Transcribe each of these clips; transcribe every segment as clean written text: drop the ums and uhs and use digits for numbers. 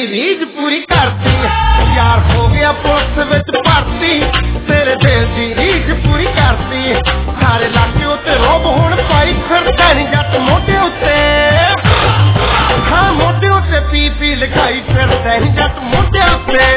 दी रीझ पूरी करती यार हो गया पुलिस विच भर्ती तेरे दिल दी रीझ पूरी करती सारे इलाके उत्ते रोब हुण पाई फिरदा नी जट मोढे उत्ते हाँ मोढे उत्ते पी पी लिखाई फिरदा नी जट मोढे उत्ते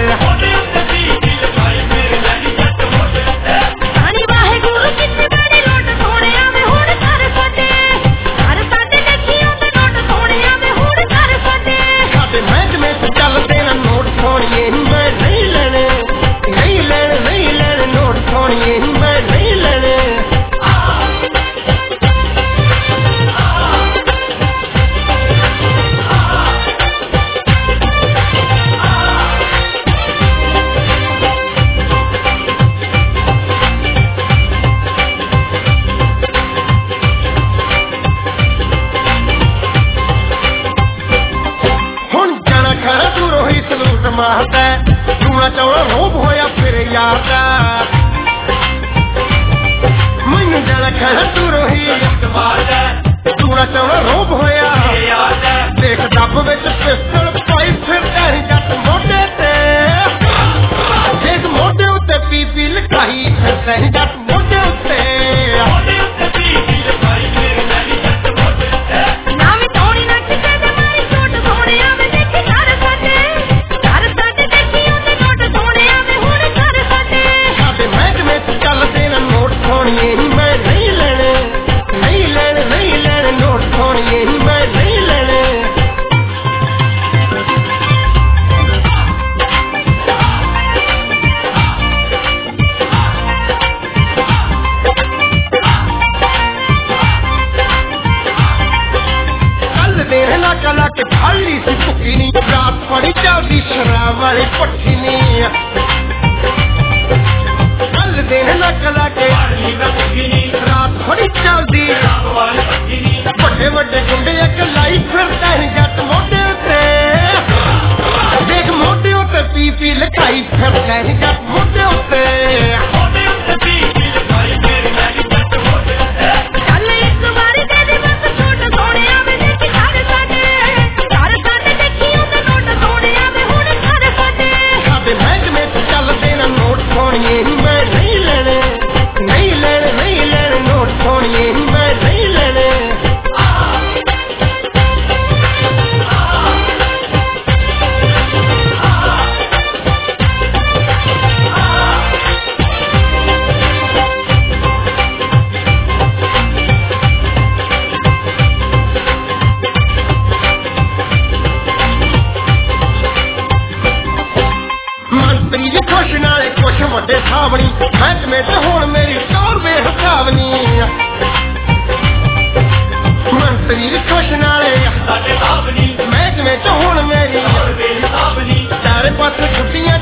चूना चौड़ा रोब होया फिर यार दा मैनू जाना खड़ा तू रोही चूना चौड़ा रोब होया देख डब विच पिस्टल पाई फिरदा नी जट मोढे ते देख मोढे उत्ते पी पी लिखाई फिरदा नी जट मोढे उत्ते शराब वाली पट्टी नी कल दिन लक लाके रात बड़ी चलदी बड़े बड़े गुंडे एक लाई फिरदा नी जट मोढे उत्ते देख मोढे उत्ते पी पी लिखाई फिरदा नी जट मोढे उत्ते महकमे च हुण मेरी टौर बेहिसाबनी मंत्री खुश नाले महकमे च हुण मेरी चारे पासे छुट्टियां